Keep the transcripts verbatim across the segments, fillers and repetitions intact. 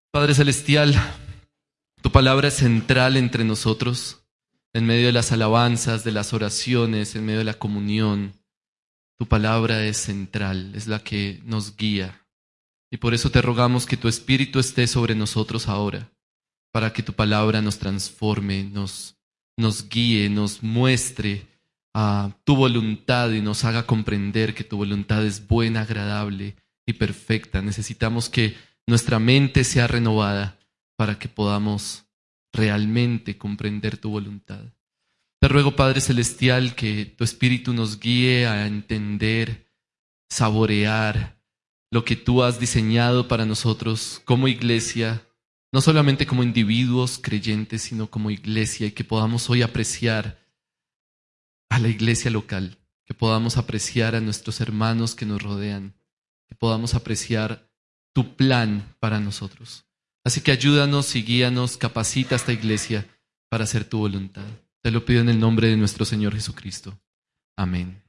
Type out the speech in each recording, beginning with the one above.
Padre Celestial, tu palabra es central entre nosotros, en medio de las alabanzas, de las oraciones, en medio de la comunión. Tu palabra es central, es la que nos guía. Y por eso te rogamos que tu Espíritu esté sobre nosotros ahora, para que tu palabra nos transforme, nos, nos guíe, nos muestre uh, tu voluntad y nos haga comprender que tu voluntad es buena, agradable y perfecta. Necesitamos que nuestra mente sea renovada para que podamos realmente comprender tu voluntad. Te ruego, Padre Celestial, que tu Espíritu nos guíe a entender, saborear lo que tú has diseñado para nosotros como iglesia, no solamente como individuos creyentes, sino como iglesia, y que podamos hoy apreciar a la iglesia local, que podamos apreciar a nuestros hermanos que nos rodean, que podamos apreciar tu plan para nosotros. Así que ayúdanos y guíanos, capacita a esta iglesia para hacer tu voluntad. Te lo pido en el nombre de nuestro Señor Jesucristo. Amén.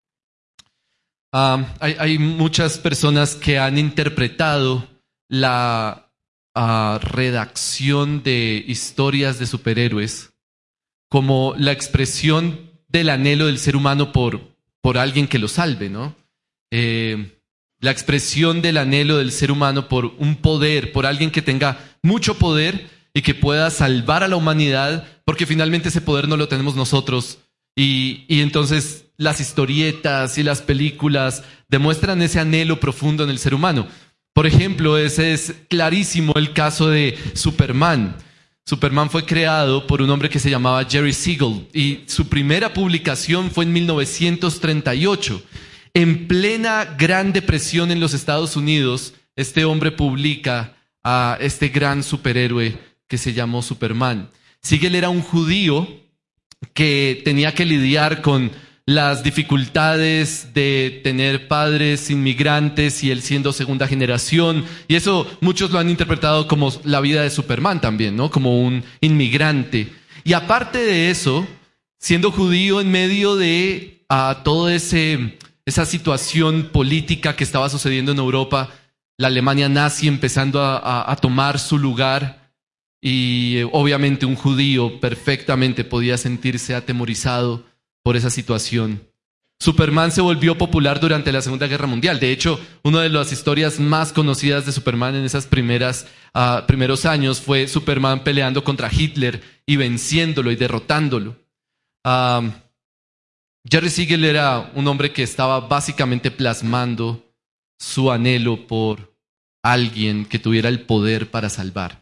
Uh, hay, hay muchas personas que han interpretado la uh, redacción de historias de superhéroes como la expresión del anhelo del ser humano por, por alguien que lo salve, ¿no? Eh, La expresión del anhelo del ser humano por un poder, por alguien que tenga mucho poder y que pueda salvar a la humanidad, porque finalmente ese poder no lo tenemos nosotros. Y, y entonces las historietas y las películas demuestran ese anhelo profundo en el ser humano. Por ejemplo, ese es clarísimo el caso de Superman. Superman fue creado por un hombre que se llamaba Jerry Siegel y su primera publicación fue en mil novecientos treinta y ocho. En plena Gran Depresión en los Estados Unidos, este hombre publica a este gran superhéroe que se llamó Superman. Siegel era un judío que tenía que lidiar con las dificultades de tener padres inmigrantes y él siendo segunda generación. Y eso muchos lo han interpretado como la vida de Superman también, ¿no? Como un inmigrante. Y aparte de eso, siendo judío en medio de uh, todo ese... esa situación política que estaba sucediendo en Europa, la Alemania nazi empezando a, a, a tomar su lugar y eh, obviamente un judío perfectamente podía sentirse atemorizado por esa situación. Superman se volvió popular durante la Segunda Guerra Mundial. De hecho, una de las historias más conocidas de Superman en esos primeras, uh, primeros años fue Superman peleando contra Hitler y venciéndolo y derrotándolo. Uh, Jerry Siegel era un hombre que estaba básicamente plasmando su anhelo por alguien que tuviera el poder para salvar.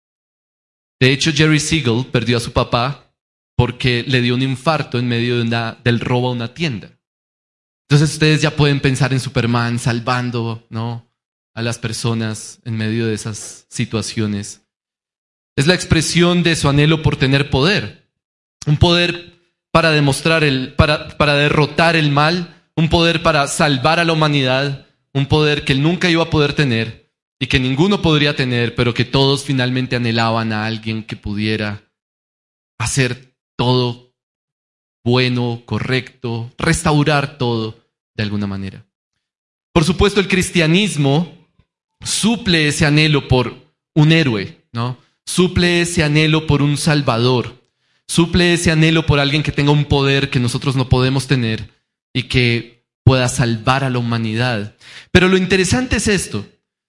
De hecho, Jerry Siegel perdió a su papá porque le dio un infarto en medio de una, del robo a una tienda. Entonces ustedes ya pueden pensar en Superman salvando, ¿no?, a las personas en medio de esas situaciones. Es la expresión de su anhelo por tener poder. Un poder para demostrar el, para, para derrotar el mal, un poder para salvar a la humanidad, un poder que él nunca iba a poder tener y que ninguno podría tener, pero que todos finalmente anhelaban a alguien que pudiera hacer todo bueno, correcto, restaurar todo de alguna manera. Por supuesto, el cristianismo suple ese anhelo por un héroe, ¿no? Suple ese anhelo por un salvador. Suple ese anhelo por alguien que tenga un poder que nosotros no podemos tener y que pueda salvar a la humanidad. Pero lo interesante es esto.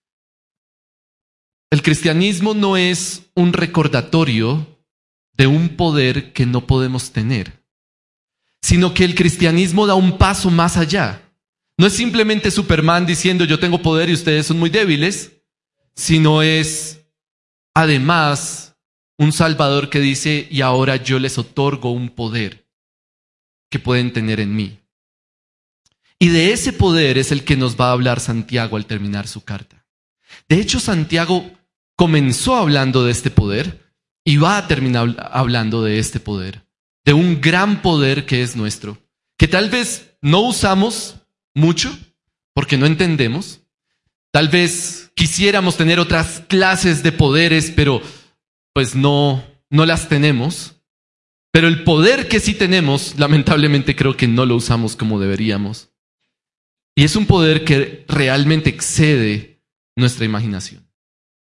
El cristianismo no es un recordatorio de un poder que no podemos tener, sino que el cristianismo da un paso más allá. No es simplemente Superman diciendo yo tengo poder y ustedes son muy débiles, sino es además un Salvador que dice, y ahora yo les otorgo un poder que pueden tener en mí. Y de ese poder es el que nos va a hablar Santiago al terminar su carta. De hecho, Santiago comenzó hablando de este poder y va a terminar hablando de este poder, de un gran poder que es nuestro, que tal vez no usamos mucho porque no entendemos. Tal vez quisiéramos tener otras clases de poderes, pero pues no, no las tenemos. Pero el poder que sí tenemos, lamentablemente creo que no lo usamos como deberíamos. Y es un poder que realmente excede nuestra imaginación.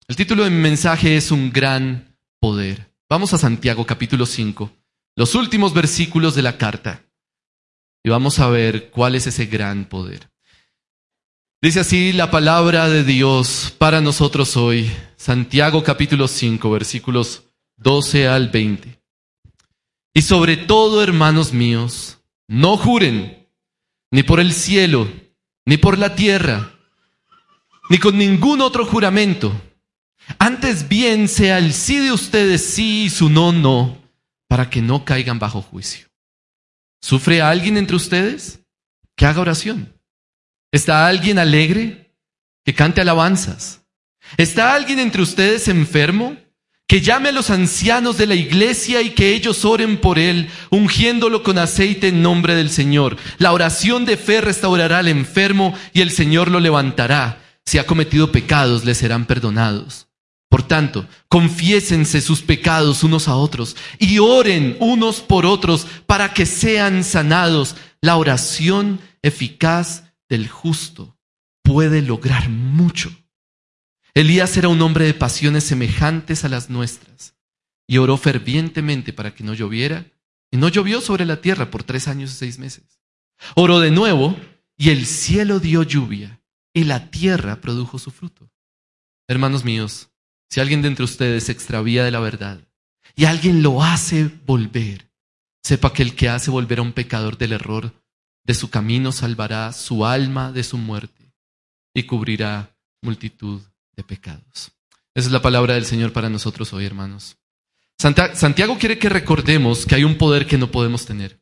El título de mi mensaje es Un gran poder. Vamos a Santiago capítulo cinco, los últimos versículos de la carta, y vamos a ver cuál es ese gran poder. Dice así la palabra de Dios para nosotros hoy, Santiago capítulo cinco, versículos doce al veinte. Y sobre todo, hermanos míos, no juren, ni por el cielo, ni por la tierra, ni con ningún otro juramento. Antes bien sea el sí de ustedes sí y su no, no, para que no caigan bajo juicio. ¿Sufre alguien entre ustedes? Que haga oración. ¿Está alguien alegre? Que cante alabanzas. ¿Está alguien entre ustedes enfermo? Que llame a los ancianos de la iglesia y que ellos oren por él, ungiéndolo con aceite en nombre del Señor. La oración de fe restaurará al enfermo y el Señor lo levantará. Si ha cometido pecados, le serán perdonados. Por tanto, confiésense sus pecados unos a otros y oren unos por otros para que sean sanados. La oración eficaz del justo puede lograr mucho. Elías era un hombre de pasiones semejantes a las nuestras y oró fervientemente para que no lloviera, y no llovió sobre la tierra por tres años y seis meses. Oró de nuevo y el cielo dio lluvia y la tierra produjo su fruto. Hermanos míos, si alguien de entre ustedes se extravía de la verdad y alguien lo hace volver, sepa que el que hace volver a un pecador del error de su camino salvará su alma de su muerte y cubrirá multitud de pecados. Esa es la palabra del Señor para nosotros hoy, hermanos. Santiago quiere que recordemos que hay un poder que no podemos tener.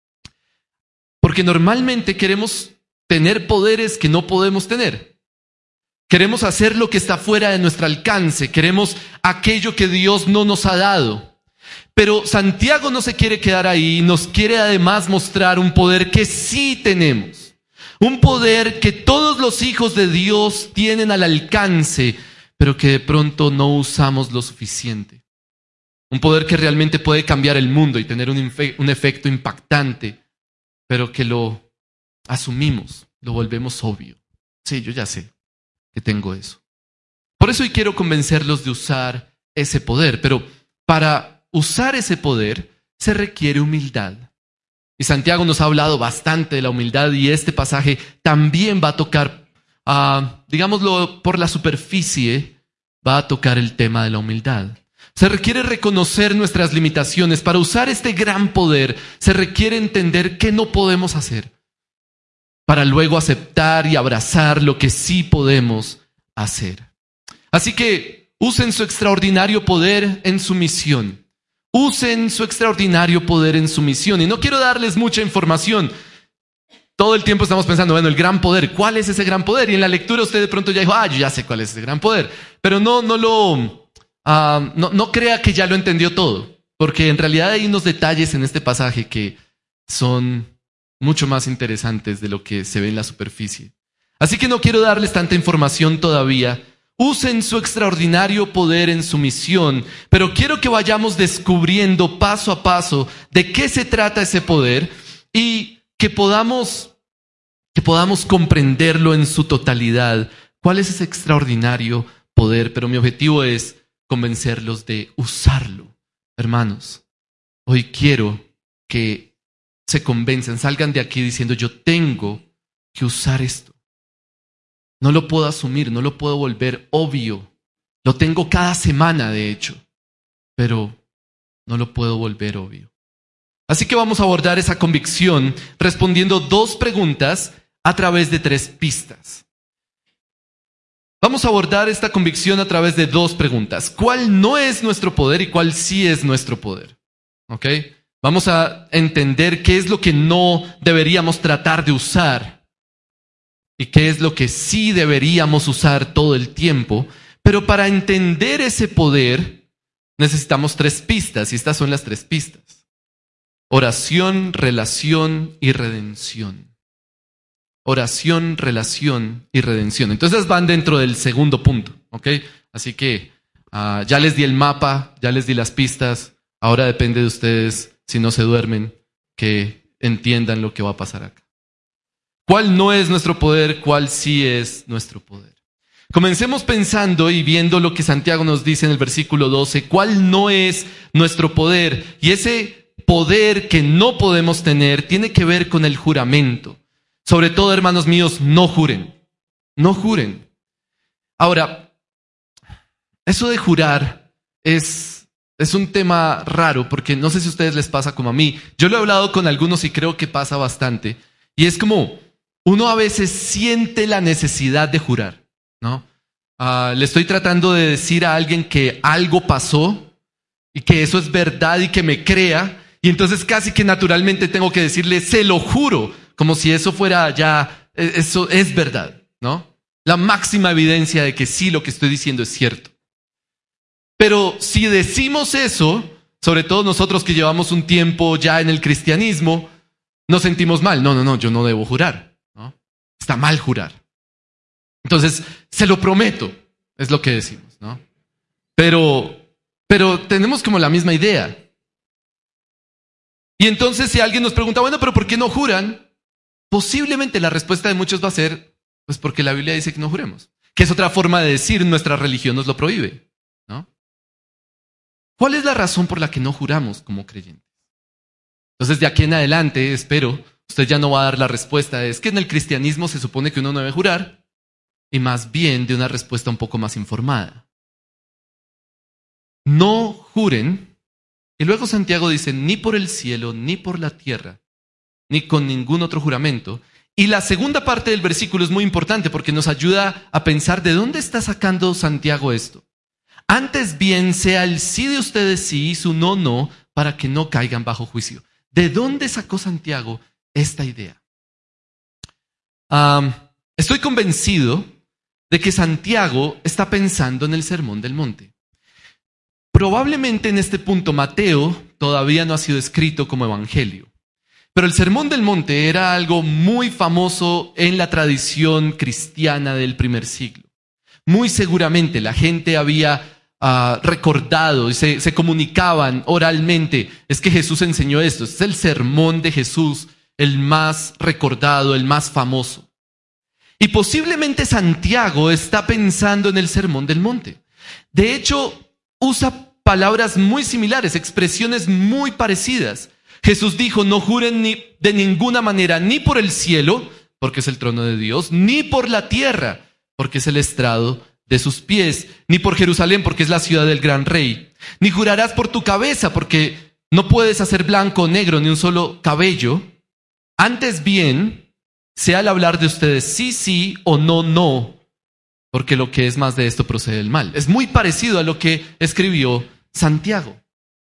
Porque normalmente queremos tener poderes que no podemos tener. Queremos hacer lo que está fuera de nuestro alcance. Queremos aquello que Dios no nos ha dado. Pero Santiago no se quiere quedar ahí. Nos quiere además mostrar un poder que sí tenemos. Un poder que todos los hijos de Dios tienen al alcance, pero que de pronto no usamos lo suficiente. Un poder que realmente puede cambiar el mundo y tener un, un efecto impactante, pero que lo asumimos, lo volvemos obvio. Sí, yo ya sé que tengo eso. Por eso hoy quiero convencerlos de usar ese poder, pero para usar ese poder se requiere humildad. Y Santiago nos ha hablado bastante de la humildad y este pasaje también va a tocar, uh, digámoslo por la superficie, va a tocar el tema de la humildad. Se requiere reconocer nuestras limitaciones. Para usar este gran poder se requiere entender qué no podemos hacer, para luego aceptar y abrazar lo que sí podemos hacer. Así que usen su extraordinario poder en su misión. Usen su extraordinario poder en su misión. Y no quiero darles mucha información. Todo el tiempo estamos pensando, bueno, el gran poder, ¿cuál es ese gran poder? Y en la lectura usted de pronto ya dijo, ah, yo ya sé cuál es ese gran poder. Pero no, no lo, uh, no, no crea que ya lo entendió todo. Porque en realidad hay unos detalles en este pasaje que son mucho más interesantes de lo que se ve en la superficie. Así que no quiero darles tanta información todavía. Usen su extraordinario poder en su misión, pero quiero que vayamos descubriendo paso a paso de qué se trata ese poder y que podamos, que podamos comprenderlo en su totalidad. ¿Cuál es ese extraordinario poder? Pero mi objetivo es convencerlos de usarlo. Hermanos, hoy quiero que se convenzan, salgan de aquí diciendo, yo tengo que usar esto. No lo puedo asumir, no lo puedo volver obvio. Lo tengo cada semana, de hecho, pero no lo puedo volver obvio. Así que vamos a abordar esa convicción respondiendo dos preguntas a través de tres pistas. Vamos a abordar esta convicción a través de dos preguntas. ¿Cuál no es nuestro poder y cuál sí es nuestro poder? ¿Ok? Vamos a entender qué es lo que no deberíamos tratar de usar y qué es lo que sí deberíamos usar todo el tiempo. Pero para entender ese poder necesitamos tres pistas, y estas son las tres pistas. Oración, relación y redención. Oración, relación y redención. Entonces van dentro del segundo punto, ¿ok? Así que uh, ya les di el mapa, ya les di las pistas. Ahora depende de ustedes, si no se duermen, que entiendan lo que va a pasar acá. ¿Cuál no es nuestro poder? ¿Cuál sí es nuestro poder? Comencemos pensando y viendo lo que Santiago nos dice en el versículo doce, cuál no es nuestro poder. Y ese poder que no podemos tener tiene que ver con el juramento. Sobre todo, hermanos míos, no juren. No juren. Ahora, eso de jurar es, es un tema raro, porque no sé si a ustedes les pasa como a mí. Yo lo he hablado con algunos y creo que pasa bastante. Y es como, uno a veces siente la necesidad de jurar, ¿no? Uh, le estoy tratando de decir a alguien que algo pasó y que eso es verdad y que me crea, y entonces casi que naturalmente tengo que decirle, se lo juro, como si eso fuera ya, eso es verdad, ¿no? La máxima evidencia de que sí, lo que estoy diciendo es cierto. Pero si decimos eso, sobre todo nosotros que llevamos un tiempo ya en el cristianismo, nos sentimos mal. No, no, no, yo no debo jurar, ¿no? Está mal jurar. Entonces, se lo prometo, es lo que decimos, ¿no? Pero, pero tenemos como la misma idea. Y entonces si alguien nos pregunta, bueno, pero ¿por qué no juran? Posiblemente la respuesta de muchos va a ser, pues porque la Biblia dice que no juremos. Que es otra forma de decir, nuestra religión nos lo prohíbe, ¿no? ¿Cuál es la razón por la que no juramos como creyentes? Entonces, de aquí en adelante, espero, usted ya no va a dar la respuesta, es que en el cristianismo se supone que uno no debe jurar, y más bien de una respuesta un poco más informada. No juren, y luego Santiago dice, ni por el cielo, ni por la tierra, ni con ningún otro juramento. Y la segunda parte del versículo es muy importante porque nos ayuda a pensar de dónde está sacando Santiago esto. Antes bien sea el sí de ustedes sí y su no, no, para que no caigan bajo juicio. ¿De dónde sacó Santiago esta idea? Um, estoy convencido de que Santiago está pensando en el Sermón del Monte. Probablemente en este punto Mateo todavía no ha sido escrito como evangelio, pero el Sermón del Monte era algo muy famoso en la tradición cristiana del primer siglo. Muy seguramente la gente había uh, recordado y se, se comunicaban oralmente, es que Jesús enseñó esto, es el sermón de Jesús, el más recordado, el más famoso. Y posiblemente Santiago está pensando en el Sermón del Monte. De hecho, usa palabras muy similares, expresiones muy parecidas. Jesús dijo, no juren ni de ninguna manera, ni por el cielo, porque es el trono de Dios, ni por la tierra, porque es el estrado de sus pies, ni por Jerusalén, porque es la ciudad del gran rey. Ni jurarás por tu cabeza, porque no puedes hacer blanco o negro ni un solo cabello. Antes bien, sea al hablar de ustedes sí, sí o no, no, porque lo que es más de esto procede del mal. Es muy parecido a lo que escribió Santiago.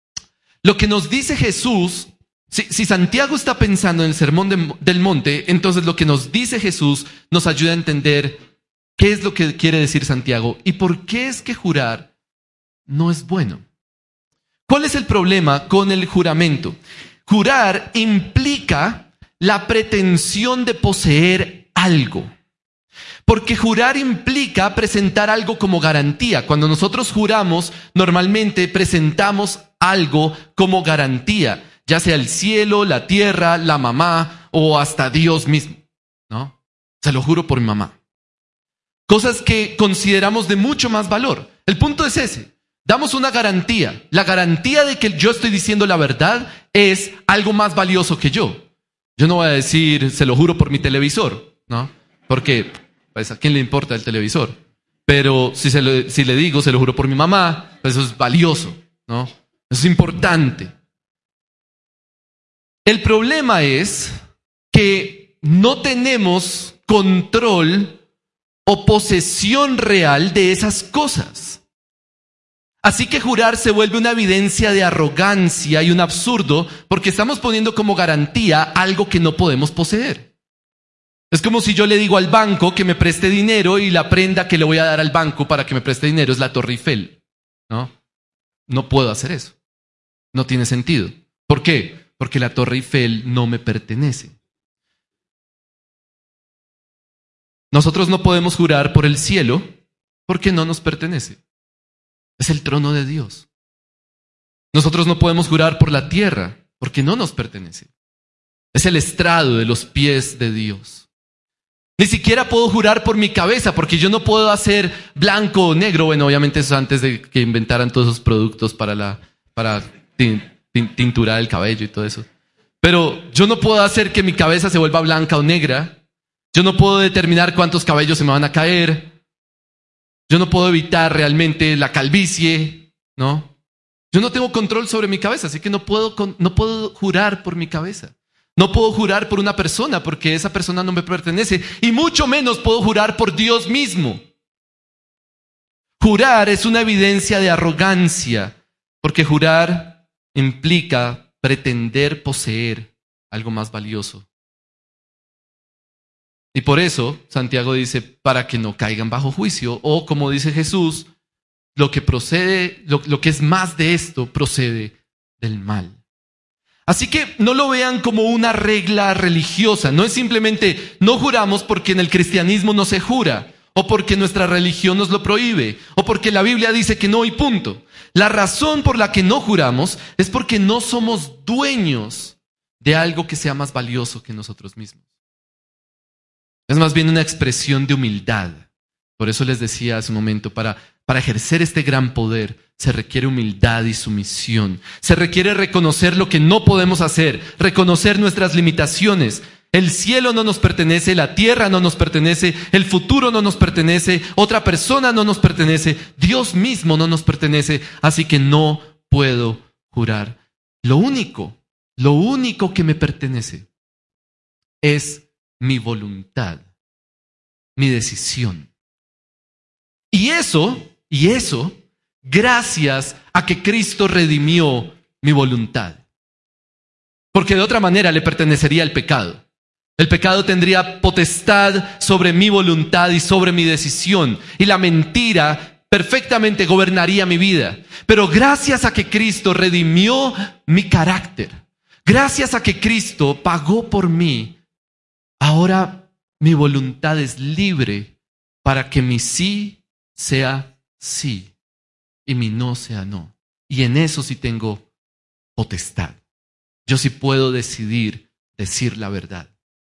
Lo que nos dice Jesús, si, si Santiago está pensando en el Sermón de, del Monte, entonces lo que nos dice Jesús nos ayuda a entender qué es lo que quiere decir Santiago y por qué es que jurar no es bueno. ¿Cuál es el problema con el juramento? Jurar implica la pretensión de poseer algo. Porque jurar implica presentar algo como garantía. Cuando nosotros juramos, normalmente presentamos algo como garantía, ya sea el cielo, la tierra, la mamá o hasta Dios mismo, ¿no? Se lo juro por mi mamá. Cosas que consideramos de mucho más valor. El punto es ese. Damos una garantía. La garantía de que yo estoy diciendo la verdad es algo más valioso que yo. Yo no voy a decir, se lo juro por mi televisor, ¿no? Porque, pues, ¿a quién le importa el televisor? Pero si, se lo, si le digo, se lo juro por mi mamá, pues eso es valioso, ¿no? Eso es importante. El problema es que no tenemos control o posesión real de esas cosas. Así que jurar se vuelve una evidencia de arrogancia y un absurdo porque estamos poniendo como garantía algo que no podemos poseer. Es como si yo le digo al banco que me preste dinero y la prenda que le voy a dar al banco para que me preste dinero es la Torre Eiffel, ¿no? No puedo hacer eso. No tiene sentido. ¿Por qué? Porque la Torre Eiffel no me pertenece. Nosotros no podemos jurar por el cielo porque no nos pertenece. Es el trono de Dios. Nosotros no podemos jurar por la tierra porque no nos pertenece. Es el estrado de los pies de Dios. Ni siquiera puedo jurar por mi cabeza, porque yo no puedo hacer blanco o negro. Bueno, obviamente eso antes de que inventaran todos esos productos para la para tin, tin, tinturar el cabello y todo eso. Pero yo no puedo hacer que mi cabeza se vuelva blanca o negra. Yo no puedo determinar cuántos cabellos se me van a caer. Yo no puedo evitar realmente la calvicie, ¿no? Yo no tengo control sobre mi cabeza, así que no puedo, no puedo jurar por mi cabeza. No puedo jurar por una persona porque esa persona no me pertenece. Y mucho menos puedo jurar por Dios mismo. Jurar es una evidencia de arrogancia, porque jurar implica pretender poseer algo más valioso. Y por eso Santiago dice, para que no caigan bajo juicio, o como dice Jesús, lo que procede, lo, lo que es más de esto procede del mal. Así que no lo vean como una regla religiosa. No es simplemente no juramos porque en el cristianismo no se jura, o porque nuestra religión nos lo prohíbe, o porque la Biblia dice que no y punto. La razón por la que no juramos es porque no somos dueños de algo que sea más valioso que nosotros mismos. Es más bien una expresión de humildad. Por eso les decía hace un momento, para, para ejercer este gran poder se requiere humildad y sumisión. Se requiere reconocer lo que no podemos hacer, reconocer nuestras limitaciones. El cielo no nos pertenece, la tierra no nos pertenece, el futuro no nos pertenece, otra persona no nos pertenece, Dios mismo no nos pertenece, así que no puedo jurar. Lo único, lo único que me pertenece es mi voluntad, mi decisión. Y eso, y eso, gracias a que Cristo redimió mi voluntad. Porque de otra manera le pertenecería el pecado. El pecado tendría potestad sobre mi voluntad y sobre mi decisión. Y la mentira perfectamente gobernaría mi vida. Pero gracias a que Cristo redimió mi carácter, gracias a que Cristo pagó por mí, ahora mi voluntad es libre para que mi sí sea sí y mi no sea no. Y en eso sí tengo potestad. Yo sí puedo decidir decir la verdad.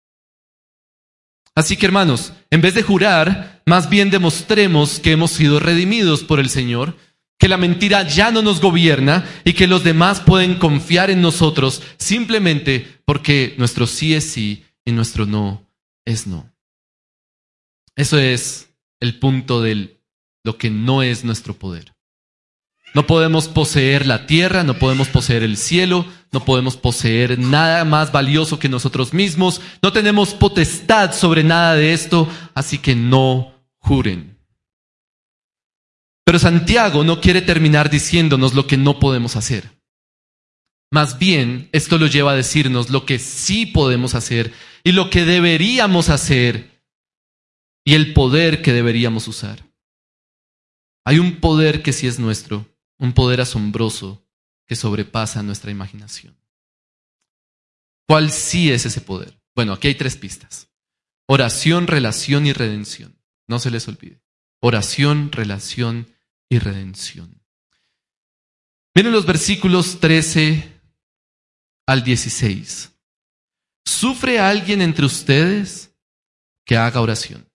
Así que, hermanos, en vez de jurar, más bien demostremos que hemos sido redimidos por el Señor, que la mentira ya no nos gobierna y que los demás pueden confiar en nosotros simplemente porque nuestro sí es sí y nuestro no es no. Eso es el punto de lo que no es nuestro poder. No podemos poseer la tierra, no podemos poseer el cielo, no podemos poseer nada más valioso que nosotros mismos. No tenemos potestad sobre nada de esto, así que no juren. Pero Santiago no quiere terminar diciéndonos lo que no podemos hacer. Más bien, esto lo lleva a decirnos lo que sí podemos hacer y lo que deberíamos hacer y el poder que deberíamos usar. Hay un poder que sí es nuestro, un poder asombroso que sobrepasa nuestra imaginación. ¿Cuál sí es ese poder? Bueno, aquí hay tres pistas. Oración, relación y redención. No se les olvide. Oración, relación y redención. Miren los versículos trece al dieciséis. ¿Sufre alguien entre ustedes que haga oración?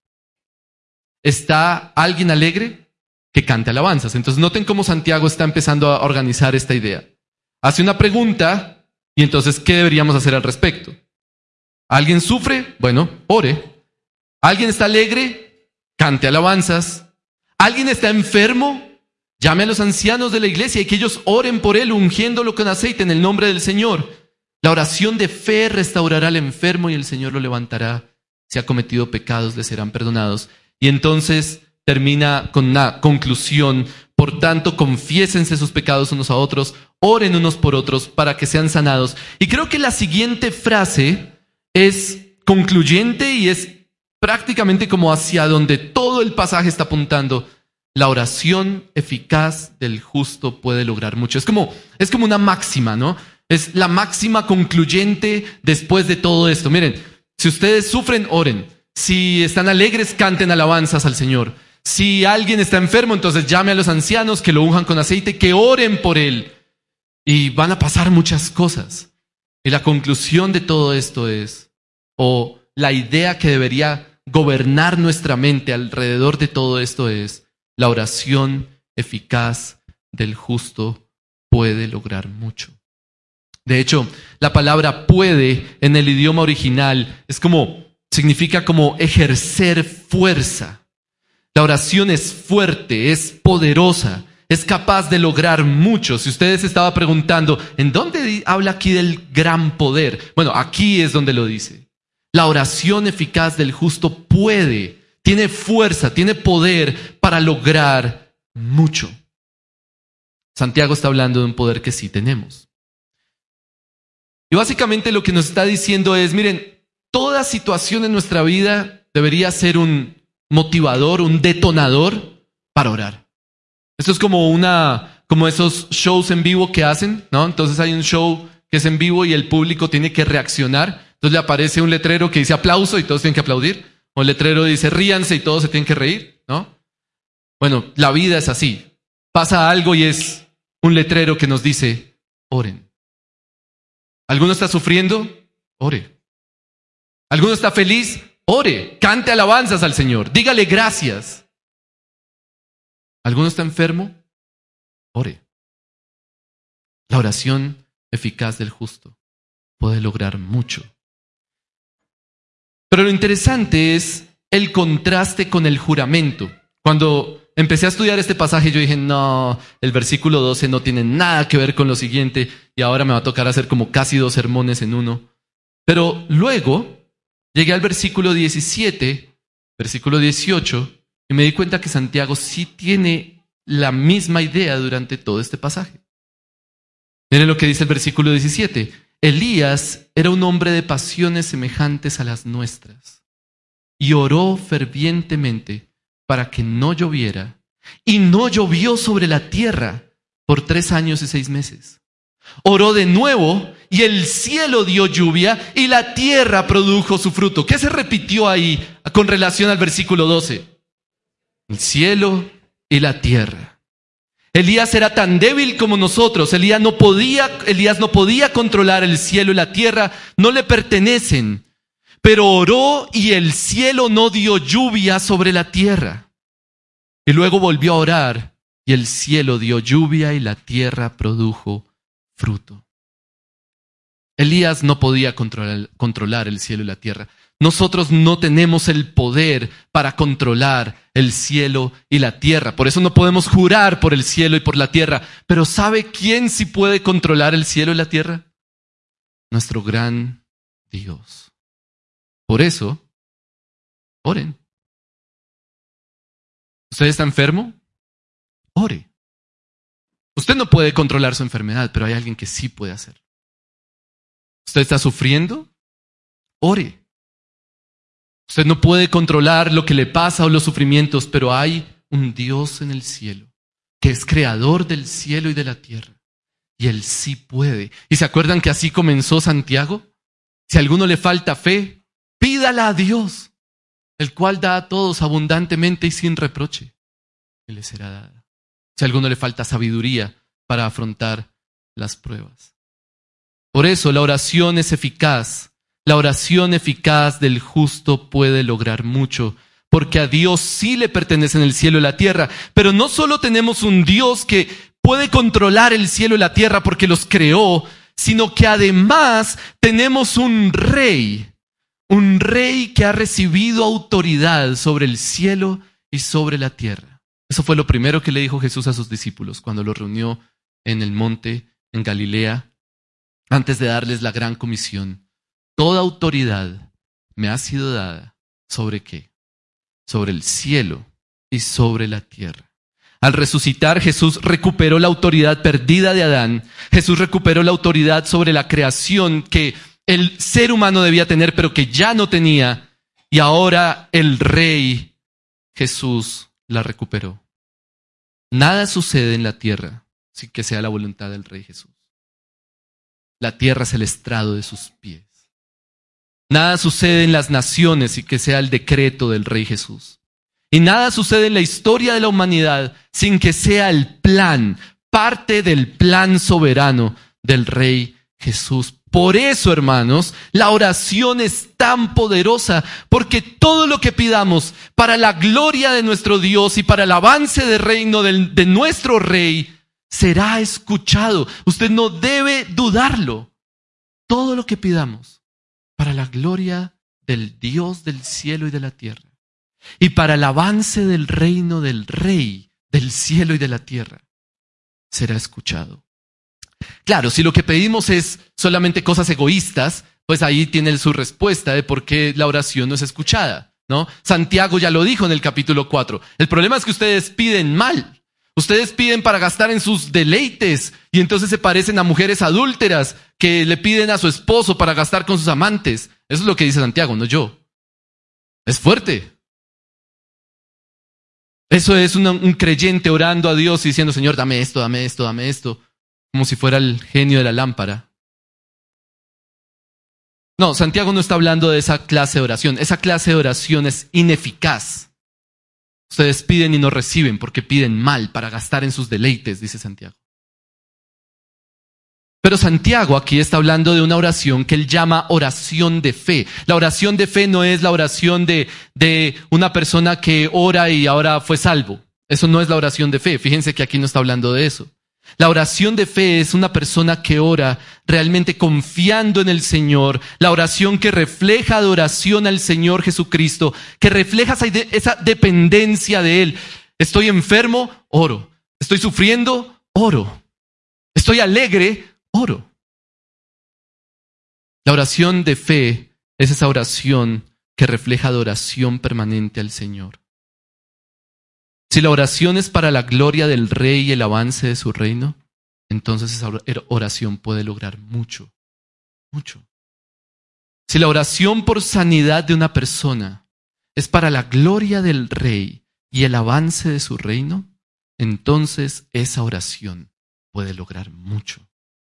¿Está alguien alegre? Que cante alabanzas. Entonces noten cómo Santiago está empezando a organizar esta idea. Hace una pregunta y entonces, ¿qué deberíamos hacer al respecto? ¿Alguien sufre? Bueno, ore. ¿Alguien está alegre? Cante alabanzas. ¿Alguien está enfermo? Llame a los ancianos de la iglesia y que ellos oren por él, ungiéndolo con aceite en el nombre del Señor. La oración de fe restaurará al enfermo y el Señor lo levantará. Si ha cometido pecados, le serán perdonados. Y entonces termina con una conclusión. Por tanto, confiésense sus pecados unos a otros, oren unos por otros para que sean sanados. Y creo que la siguiente frase es concluyente y es prácticamente como hacia donde todo el pasaje está apuntando. La oración eficaz del justo puede lograr mucho. Es como, es como una máxima, ¿no? Es la máxima concluyente después de todo esto. Miren, si ustedes sufren, oren. Si están alegres, canten alabanzas al Señor. Si alguien está enfermo, entonces llame a los ancianos que lo unjan con aceite, que oren por él. Y van a pasar muchas cosas. Y la conclusión de todo esto es, o la idea que debería gobernar nuestra mente alrededor de todo esto es: la oración eficaz del justo puede lograr mucho. De hecho, la palabra puede en el idioma original es como, significa como ejercer fuerza. La oración es fuerte, es poderosa, es capaz de lograr mucho. Si ustedes estaban preguntando, ¿en dónde habla aquí del gran poder? Bueno, aquí es donde lo dice. La oración eficaz del justo puede, tiene fuerza, tiene poder para lograr mucho. Santiago está hablando de un poder que sí tenemos. Y básicamente lo que nos está diciendo es, miren, toda situación en nuestra vida debería ser un motivador, un detonador para orar. Esto es como una, como esos shows en vivo que hacen, ¿no? Entonces hay un show que es en vivo y el público tiene que reaccionar. Entonces le aparece un letrero que dice aplauso y todos tienen que aplaudir. O el letrero dice ríanse y todos se tienen que reír, ¿no? Bueno, la vida es así. Pasa algo y es un letrero que nos dice, oren. ¿Alguno está sufriendo? Ore. ¿Alguno está feliz? Ore. Cante alabanzas al Señor. Dígale gracias. ¿Alguno está enfermo? Ore. La oración eficaz del justo puede lograr mucho. Pero lo interesante es el contraste con el juramento. Cuando empecé a estudiar este pasaje, yo dije, no, el versículo doce no tiene nada que ver con lo siguiente y ahora me va a tocar hacer como casi dos sermones en uno. Pero luego llegué al versículo diecisiete, versículo dieciocho, y me di cuenta que Santiago sí tiene la misma idea durante todo este pasaje. Miren lo que dice el versículo diecisiete. Elías era un hombre de pasiones semejantes a las nuestras y oró fervientemente para que no lloviera, y no llovió sobre la tierra por tres años y seis meses. Oró de nuevo, y el cielo dio lluvia, y la tierra produjo su fruto. ¿Qué se repitió ahí con relación al versículo doce? El cielo y la tierra. Elías era tan débil como nosotros. Elías no podía, Elías no podía controlar el cielo y la tierra, no le pertenecen. Pero oró y el cielo no dio lluvia sobre la tierra. Y luego volvió a orar y el cielo dio lluvia y la tierra produjo fruto. Elías no podía controlar, controlar el cielo y la tierra. Nosotros no tenemos el poder para controlar el cielo y la tierra. Por eso no podemos jurar por el cielo y por la tierra. Pero ¿sabe quién sí puede controlar el cielo y la tierra? Nuestro gran Dios. Por eso, oren. ¿Usted está enfermo? Ore. Usted no puede controlar su enfermedad, pero hay alguien que sí puede hacerlo. ¿Usted está sufriendo? Ore. Usted no puede controlar lo que le pasa o los sufrimientos, pero hay un Dios en el cielo, que es creador del cielo y de la tierra. Y Él sí puede. ¿Y se acuerdan que así comenzó Santiago? Si a alguno le falta fe, pídala a Dios, el cual da a todos abundantemente y sin reproche, y le será dada. Si a alguno le falta sabiduría para afrontar las pruebas. Por eso la oración es eficaz. La oración eficaz del justo puede lograr mucho, porque a Dios sí le pertenecen el cielo y la tierra. Pero no solo tenemos un Dios que puede controlar el cielo y la tierra porque los creó, sino que además tenemos un rey. Un rey que ha recibido autoridad sobre el cielo y sobre la tierra. Eso fue lo primero que le dijo Jesús a sus discípulos cuando los reunió en el monte en Galilea, antes de darles la gran comisión. Toda autoridad me ha sido dada. ¿Sobre qué? Sobre el cielo y sobre la tierra. Al resucitar, Jesús recuperó la autoridad perdida de Adán. Jesús recuperó la autoridad sobre la creación que el ser humano debía tener, pero que ya no tenía, y ahora el Rey Jesús la recuperó. Nada sucede en la tierra sin que sea la voluntad del Rey Jesús. La tierra es el estrado de sus pies. Nada sucede en las naciones sin que sea el decreto del Rey Jesús. Y nada sucede en la historia de la humanidad sin que sea el plan, parte del plan soberano del Rey Jesús. Por eso, hermanos, la oración es tan poderosa, porque todo lo que pidamos para la gloria de nuestro Dios y para el avance del reino del, de nuestro Rey será escuchado. Usted no debe dudarlo. Todo lo que pidamos para la gloria del Dios del cielo y de la tierra y para el avance del reino del Rey del cielo y de la tierra será escuchado. Claro, si lo que pedimos es solamente cosas egoístas, pues ahí tiene su respuesta de por qué la oración no es escuchada, ¿no? Santiago ya lo dijo en el capítulo cuatro. El problema es que ustedes piden mal. Ustedes piden para gastar en sus deleites y entonces se parecen a mujeres adúlteras que le piden a su esposo para gastar con sus amantes. Eso es lo que dice Santiago, no yo. Es fuerte. Eso es una, un creyente orando a Dios y diciendo, Señor, dame esto, dame esto, dame esto. Como si fuera el genio de la lámpara. No, Santiago no está hablando de esa clase de oración. Esa clase de oración es ineficaz. Ustedes piden y no reciben porque piden mal para gastar en sus deleites, dice Santiago. Pero Santiago aquí está hablando de una oración que él llama oración de fe. La oración de fe no es la oración de, de una persona que ora y ahora fue salvo. Eso no es la oración de fe. Fíjense que aquí no está hablando de eso. La oración de fe es una persona que ora realmente confiando en el Señor. La oración que refleja adoración al Señor Jesucristo, que refleja esa, esa dependencia de Él. Estoy enfermo, oro. Estoy sufriendo, oro. Estoy alegre, oro. La oración de fe es esa oración que refleja adoración permanente al Señor. Si la oración es para la gloria del Rey y el avance de su reino, entonces esa oración puede lograr mucho, mucho. Si la oración por sanidad de una persona es para la gloria del Rey y el avance de su reino, entonces esa oración puede lograr mucho.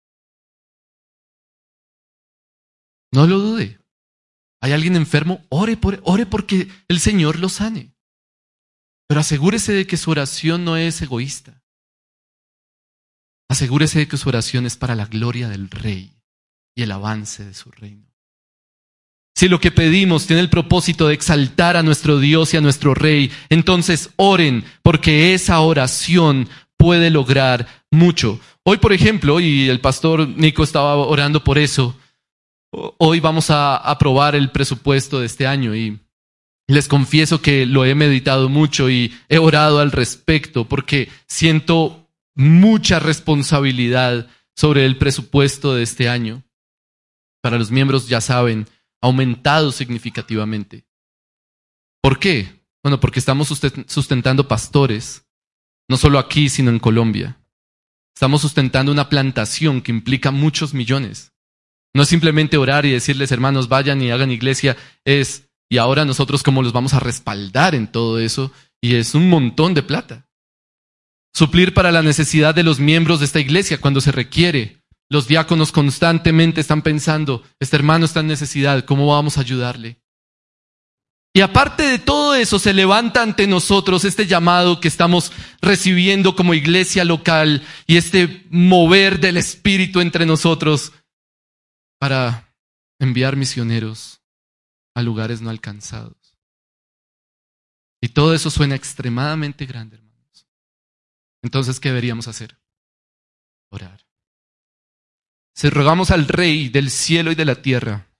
No lo dude. ¿Hay alguien enfermo? Ore, por, ore porque el Señor lo sane. Pero asegúrese de que su oración no es egoísta. Asegúrese de que su oración es para la gloria del Rey y el avance de su reino. Si lo que pedimos tiene el propósito de exaltar a nuestro Dios y a nuestro Rey, entonces oren, porque esa oración puede lograr mucho. Hoy, por ejemplo, y el pastor Nico estaba orando por eso, hoy vamos a aprobar el presupuesto de este año y les confieso que lo he meditado mucho y he orado al respecto porque siento mucha responsabilidad sobre el presupuesto de este año. Para los miembros, ya saben, ha aumentado significativamente. ¿Por qué? Bueno, porque estamos sustentando pastores, no solo aquí, sino en Colombia. Estamos sustentando una plantación que implica muchos millones. No es simplemente orar y decirles, hermanos, vayan y hagan iglesia, es... Y ahora nosotros cómo los vamos a respaldar en todo eso, y es un montón de plata. Suplir para la necesidad de los miembros de esta iglesia cuando se requiere. Los diáconos constantemente están pensando, este hermano está en necesidad, ¿cómo vamos a ayudarle? Y aparte de todo eso, se levanta ante nosotros este llamado que estamos recibiendo como iglesia local y este mover del Espíritu entre nosotros para enviar misioneros a lugares no alcanzados. Y todo eso suena extremadamente grande, hermanos. Entonces, ¿qué deberíamos hacer? Orar. Si rogamos al Rey del cielo y de la tierra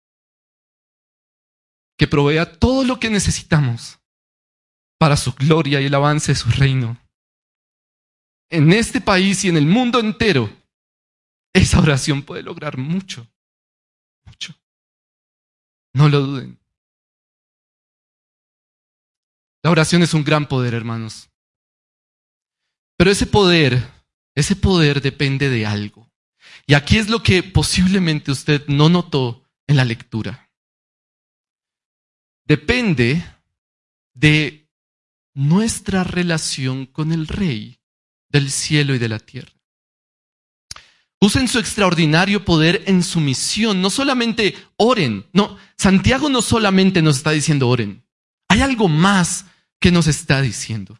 que provea todo lo que necesitamos para su gloria y el avance de su reino, en este país y en el mundo entero, esa oración puede lograr mucho, mucho. No lo duden. La oración es un gran poder, hermanos. Pero ese poder, ese poder depende de algo. Y aquí es lo que posiblemente usted no notó en la lectura. Depende de nuestra relación con el Rey del cielo y de la tierra. Usen su extraordinario poder en su misión. No solamente oren. No, Santiago no solamente nos está diciendo oren. Hay algo más que nos está diciendo.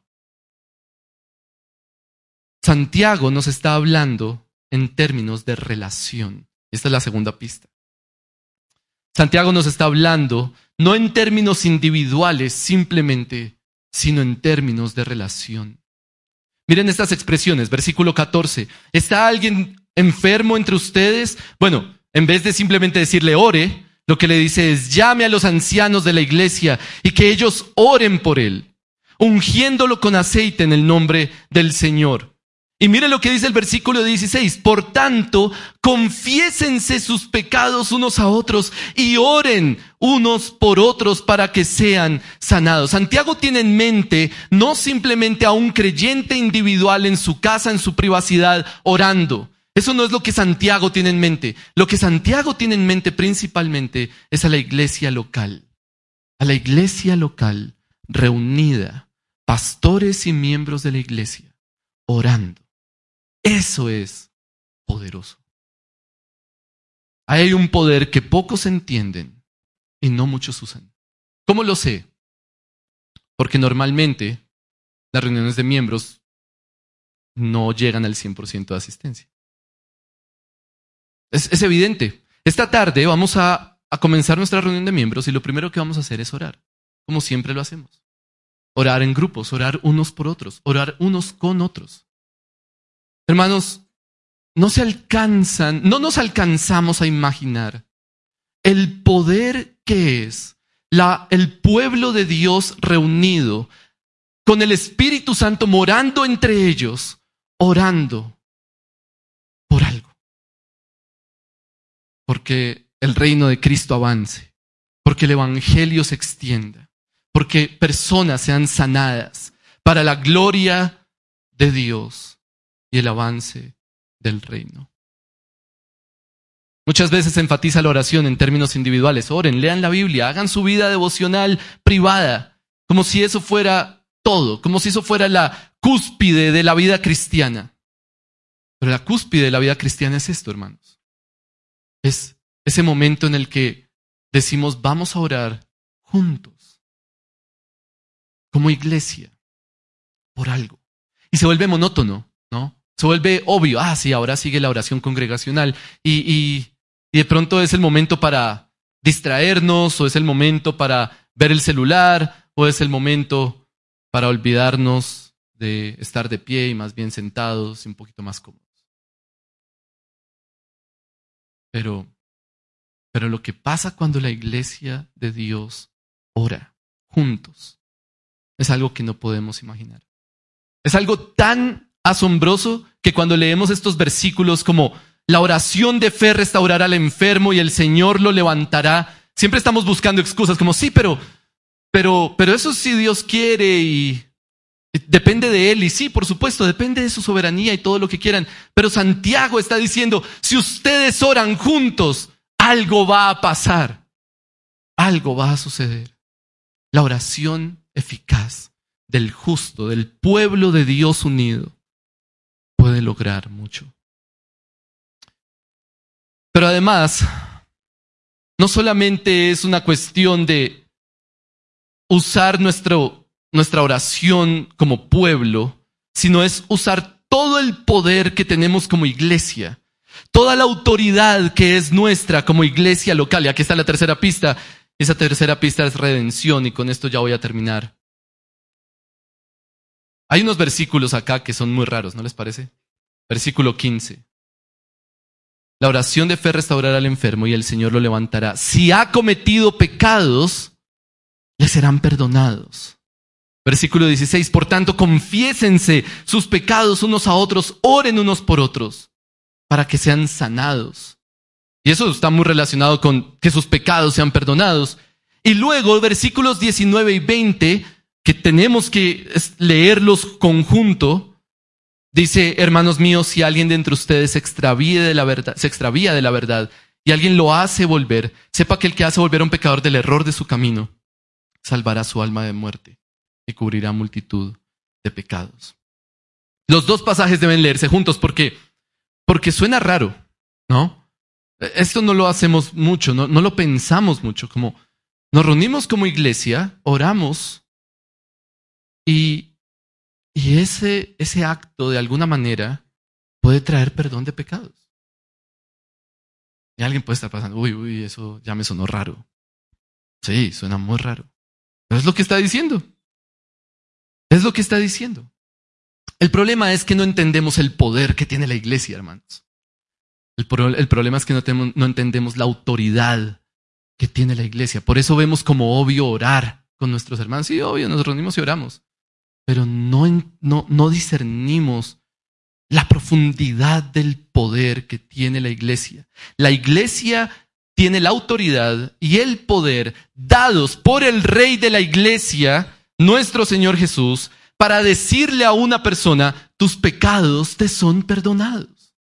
Santiago nos está hablando en términos de relación. Esta es la segunda pista. Santiago nos está hablando no en términos individuales simplemente, sino en términos de relación. Miren estas expresiones, versículo catorce. ¿Está alguien enfermo entre ustedes? Bueno, en vez de simplemente decirle ore, lo que le dice es llame a los ancianos de la iglesia y que ellos oren por él, ungiéndolo con aceite en el nombre del Señor. Y mire lo que dice el versículo dieciséis. Por tanto, confiésense sus pecados unos a otros y oren unos por otros para que sean sanados. Santiago tiene en mente no simplemente a un creyente individual en su casa, en su privacidad, orando. Eso no es lo que Santiago tiene en mente. Lo que Santiago tiene en mente principalmente es a la iglesia local. A la iglesia local reunida, pastores y miembros de la iglesia, orando. Eso es poderoso. Hay un poder que pocos entienden y no muchos usan. ¿Cómo lo sé? Porque normalmente las reuniones de miembros no llegan al cien por ciento de asistencia. Es, es evidente. Esta tarde vamos a, a comenzar nuestra reunión de miembros y lo primero que vamos a hacer es orar, como siempre lo hacemos. Orar en grupos, orar unos por otros, orar unos con otros. Hermanos, no se alcanzan, no nos alcanzamos a imaginar el poder que es la, el pueblo de Dios reunido con el Espíritu Santo morando entre ellos, orando por algo. Porque el reino de Cristo avance, porque el evangelio se extienda, porque personas sean sanadas para la gloria de Dios y el avance del reino. Muchas veces se enfatiza la oración en términos individuales. Oren, lean la Biblia, hagan su vida devocional privada, como si eso fuera todo, como si eso fuera la cúspide de la vida cristiana. Pero la cúspide de la vida cristiana es esto, hermanos. Es ese momento en el que decimos, vamos a orar juntos, como iglesia, por algo. Y se vuelve monótono, ¿no? Se vuelve obvio, ah, sí, ahora sigue la oración congregacional y, y, y de pronto es el momento para distraernos o es el momento para ver el celular o es el momento para olvidarnos de estar de pie y más bien sentados y un poquito más cómodos. Pero, pero lo que pasa cuando la iglesia de Dios ora juntos es algo que no podemos imaginar. Es algo tan asombroso que cuando leemos estos versículos como la oración de fe restaurará al enfermo y el Señor lo levantará, siempre estamos buscando excusas como sí, pero, pero, pero eso sí Dios quiere y depende de Él. Y sí, por supuesto, depende de su soberanía y todo lo que quieran. Pero Santiago está diciendo, si ustedes oran juntos, algo va a pasar. Algo va a suceder. La oración eficaz del justo, del pueblo de Dios unido, puede lograr mucho. Pero además, no solamente es una cuestión de usar nuestro, nuestra oración como pueblo, sino es usar todo el poder que tenemos como iglesia, toda la autoridad que es nuestra como iglesia local. Y aquí está la tercera pista. Esa tercera pista es redención y con esto ya voy a terminar. Hay unos versículos acá que son muy raros, ¿no les parece? Versículo quince. La oración de fe restaurará al enfermo y el Señor lo levantará. Si ha cometido pecados, le serán perdonados. Versículo dieciséis. Por tanto, confiésense sus pecados unos a otros, oren unos por otros, para que sean sanados. Y eso está muy relacionado con que sus pecados sean perdonados. Y luego, versículos diecinueve y veinte, que tenemos que leerlos conjunto, dice, hermanos míos, si alguien de entre ustedes se extravíe de la verdad, se extravía de la verdad y alguien lo hace volver, sepa que el que hace volver a un pecador del error de su camino, salvará su alma de muerte y cubrirá multitud de pecados. Los dos pasajes deben leerse juntos porque, porque suena raro, ¿no? Esto no lo hacemos mucho, no, no lo pensamos mucho, como nos reunimos como iglesia, oramos y, y ese, ese acto de alguna manera puede traer perdón de pecados. Y alguien puede estar pensando, uy, uy, eso ya me sonó raro. Sí, suena muy raro. Pero es lo que está diciendo. Es lo que está diciendo. El problema es que no entendemos el poder que tiene la iglesia, hermanos. El, pro, el problema es que no, tenemos, no entendemos la autoridad que tiene la iglesia. Por eso vemos como obvio orar con nuestros hermanos. Sí, obvio, nos reunimos y oramos. Pero no, no, no discernimos la profundidad del poder que tiene la iglesia. La iglesia tiene la autoridad y el poder dados por el Rey de la iglesia, nuestro Señor Jesús, para decirle a una persona, tus pecados te son perdonados.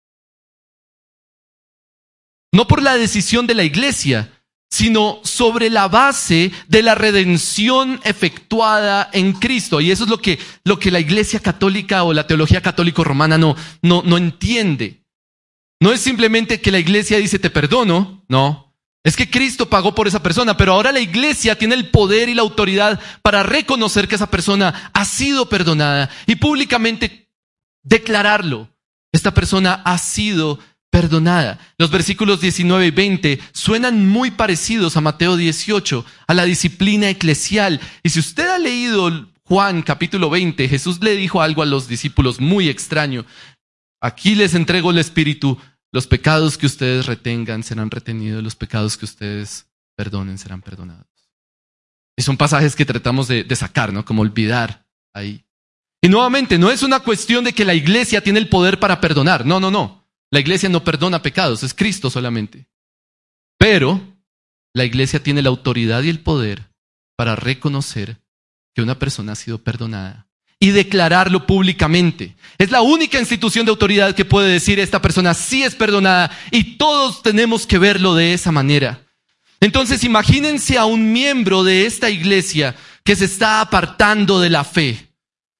No por la decisión de la iglesia, sino sobre la base de la redención efectuada en Cristo. Y eso es lo que, lo que la iglesia católica o la teología católico-romana no, no, no entiende. No es simplemente que la iglesia dice te perdono, no. Es que Cristo pagó por esa persona, pero ahora la iglesia tiene el poder y la autoridad para reconocer que esa persona ha sido perdonada y públicamente declararlo. Esta persona ha sido perdonada. Los versículos diecinueve y veinte suenan muy parecidos a Mateo dieciocho, a la disciplina eclesial. Y si usted ha leído Juan capítulo veinte, Jesús le dijo algo a los discípulos muy extraño. Aquí les entrego el Espíritu, los pecados que ustedes retengan serán retenidos, los pecados que ustedes perdonen serán perdonados. Y son pasajes que tratamos de, de sacar, ¿no? Como olvidar ahí. Y nuevamente, no es una cuestión de que la iglesia tiene el poder para perdonar. No, no, no. La iglesia no perdona pecados, es Cristo solamente. Pero la iglesia tiene la autoridad y el poder para reconocer que una persona ha sido perdonada y declararlo públicamente. Es la única institución de autoridad que puede decir esta persona sí es perdonada y todos tenemos que verlo de esa manera. Entonces imagínense a un miembro de esta iglesia que se está apartando de la fe.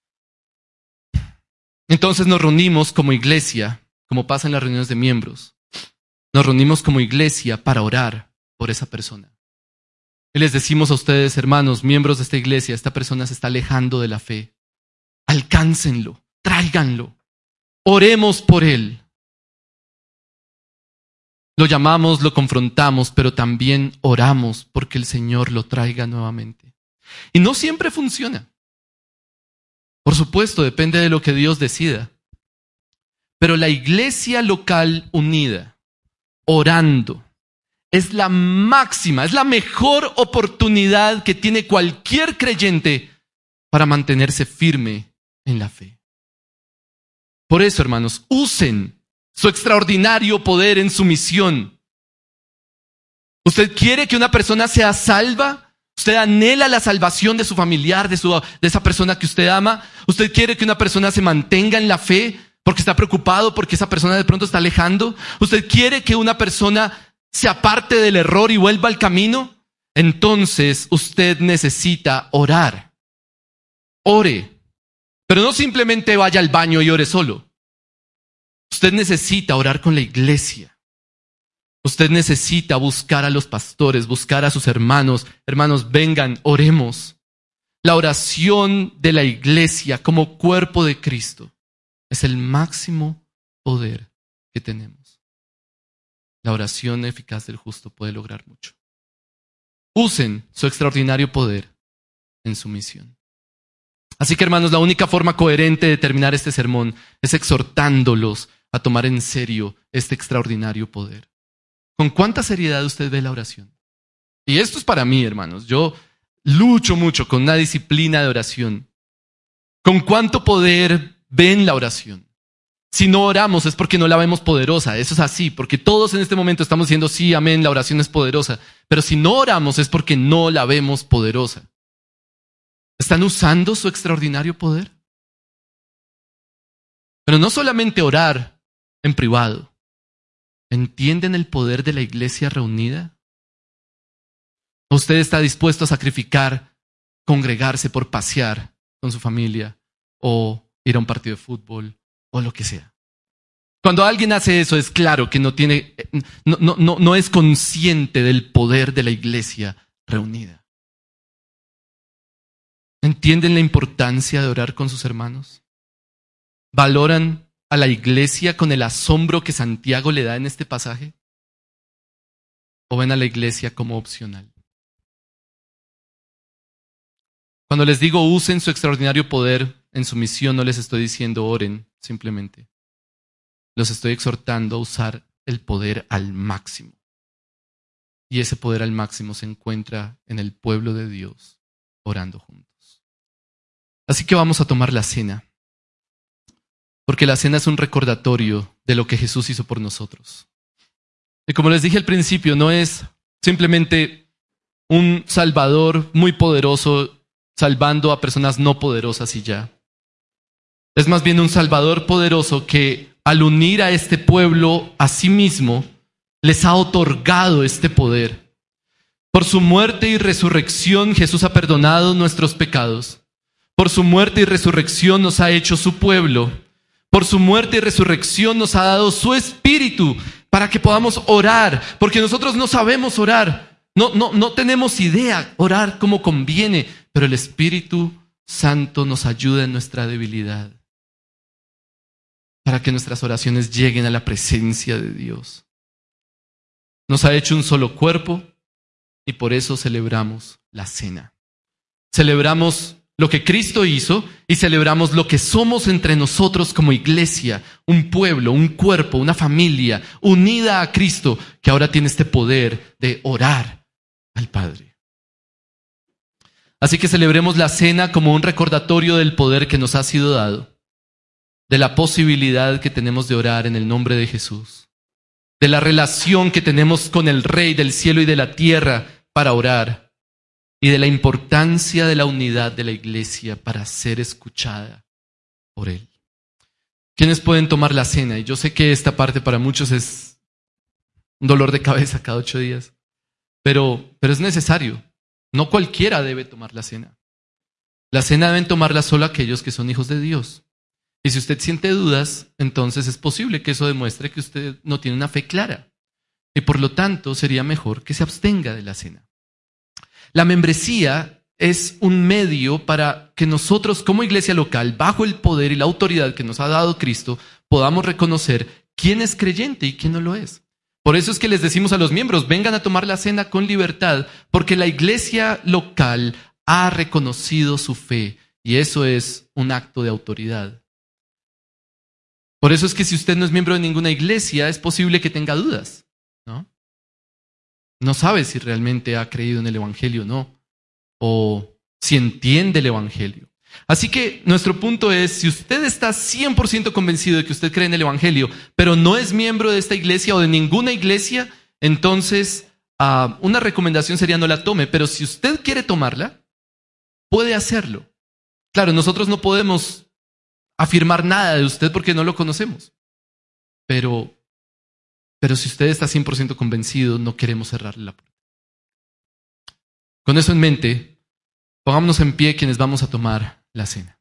Entonces nos reunimos como iglesia, como pasa en las reuniones de miembros. Nos reunimos como iglesia para orar por esa persona. Y les decimos a ustedes, hermanos, miembros de esta iglesia, esta persona se está alejando de la fe. Alcáncenlo, tráiganlo, oremos por él. Lo llamamos, lo confrontamos, pero también oramos porque el Señor lo traiga nuevamente. Y no siempre funciona. Por supuesto, depende de lo que Dios decida. Pero la iglesia local unida, orando, es la máxima, es la mejor oportunidad que tiene cualquier creyente para mantenerse firme en la fe. Por eso, hermanos, usen su extraordinario poder en su misión. ¿Usted quiere que una persona sea salva? ¿Usted anhela la salvación de su familiar, de, su, de esa persona que usted ama? ¿Usted quiere que una persona se mantenga en la fe porque está preocupado porque esa persona de pronto está alejando? ¿Usted quiere que una persona se aparte del error y vuelva al camino? Entonces usted necesita orar. Ore. Pero no simplemente vaya al baño y ore solo. Usted necesita orar con la iglesia. Usted necesita buscar a los pastores, buscar a sus hermanos. Hermanos, vengan, oremos. La oración de la iglesia como cuerpo de Cristo es el máximo poder que tenemos. La oración eficaz del justo puede lograr mucho. Usen su extraordinario poder en su misión. Así que, hermanos, la única forma coherente de terminar este sermón es exhortándolos a tomar en serio este extraordinario poder. ¿Con cuánta seriedad usted ve la oración? Y esto es para mí, hermanos. Yo lucho mucho con una disciplina de oración. ¿Con cuánto poder ven la oración? Si no oramos es porque no la vemos poderosa. Eso es así, porque todos en este momento estamos diciendo sí, amén, la oración es poderosa. Pero si no oramos es porque no la vemos poderosa. ¿Están usando su extraordinario poder? Pero no solamente orar en privado. ¿Entienden el poder de la iglesia reunida? ¿O usted está dispuesto a sacrificar, congregarse por pasear con su familia o ir a un partido de fútbol o lo que sea? Cuando alguien hace eso es claro que no tiene, no, no, no, no es consciente del poder de la iglesia reunida. ¿Entienden la importancia de orar con sus hermanos? ¿Valoran a la iglesia con el asombro que Santiago le da en este pasaje? o ven a la iglesia como opcional? Cuando les digo usen su extraordinario poder en su misión, no les estoy diciendo oren, simplemente. Los estoy exhortando a usar el poder al máximo. Y ese poder al máximo se encuentra en el pueblo de Dios, orando juntos. Así que vamos a tomar la cena, porque la cena es un recordatorio de lo que Jesús hizo por nosotros. Y como les dije al principio, no es simplemente un Salvador muy poderoso salvando a personas no poderosas y ya. Es más bien un Salvador poderoso que al unir a este pueblo a sí mismo, les ha otorgado este poder. Por su muerte y resurrección, Jesús ha perdonado nuestros pecados. Por su muerte y resurrección nos ha hecho su pueblo. Por su muerte y resurrección nos ha dado su espíritu para que podamos orar, porque nosotros no sabemos orar. No, no, no tenemos idea orar como conviene, pero el Espíritu Santo nos ayuda en nuestra debilidad para que nuestras oraciones lleguen a la presencia de Dios. Nos ha hecho un solo cuerpo y por eso celebramos la cena. Celebramos lo que Cristo hizo y celebramos lo que somos entre nosotros como iglesia, un pueblo, un cuerpo, una familia unida a Cristo que ahora tiene este poder de orar al Padre. Así que celebremos la cena como un recordatorio del poder que nos ha sido dado, de la posibilidad que tenemos de orar en el nombre de Jesús, de la relación que tenemos con el Rey del cielo y de la tierra para orar, y de la importancia de la unidad de la iglesia para ser escuchada por Él. ¿Quiénes pueden tomar la cena? Y yo sé que esta parte para muchos es un dolor de cabeza cada ocho días, pero, pero es necesario. No cualquiera debe tomar la cena. La cena deben tomarla solo aquellos que son hijos de Dios. Y si usted siente dudas, entonces es posible que eso demuestre que usted no tiene una fe clara. Y por lo tanto sería mejor que se abstenga de la cena. La membresía es un medio para que nosotros como iglesia local, bajo el poder y la autoridad que nos ha dado Cristo, podamos reconocer quién es creyente y quién no lo es. Por eso es que les decimos a los miembros, vengan a tomar la cena con libertad, porque la iglesia local ha reconocido su fe y eso es un acto de autoridad. Por eso es que si usted no es miembro de ninguna iglesia, es posible que tenga dudas, ¿no? No sabe si realmente ha creído en el Evangelio o no, o si entiende el Evangelio. Así que nuestro punto es, si usted está cien por ciento convencido de que usted cree en el Evangelio, pero no es miembro de esta iglesia o de ninguna iglesia, entonces uh, una recomendación sería no la tome, pero si usted quiere tomarla, puede hacerlo. Claro, nosotros no podemos afirmar nada de usted porque no lo conocemos, pero, pero si usted está cien por ciento convencido, no queremos cerrarle la puerta. Con eso en mente, pongámonos en pie quienes vamos a tomar la cena.